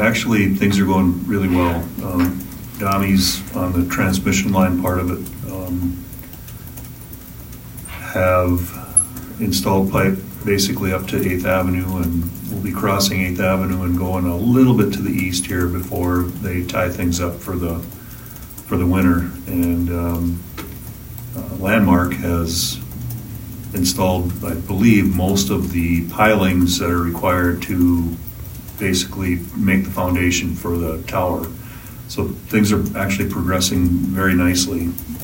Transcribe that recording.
actually, things are going really well. Donnie's on the transmission line part of it. Have installed pipe basically up to 8th Avenue, and we'll be crossing 8th Avenue and going a little bit to the east here before they tie things up for the winter. And Landmark has installed, I believe, most of the pilings that are required to basically make the foundation for the tower. So things are actually progressing very nicely.